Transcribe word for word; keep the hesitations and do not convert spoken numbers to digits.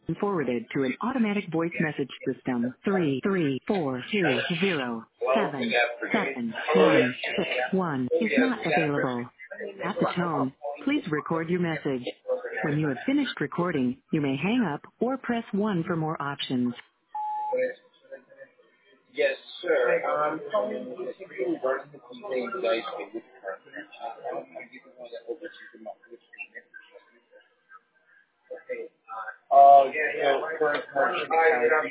forwarded to an automatic voice message system. Three three four two zero seven seven one six one is not available. At the tone, please record your message. When you have finished recording, you may hang up or press one for more options. Yes, sir. Um, calling basically in regards to something you guys do with her. Um, I'm giving her that over to the monthly payment. Okay. Uh, so current partnership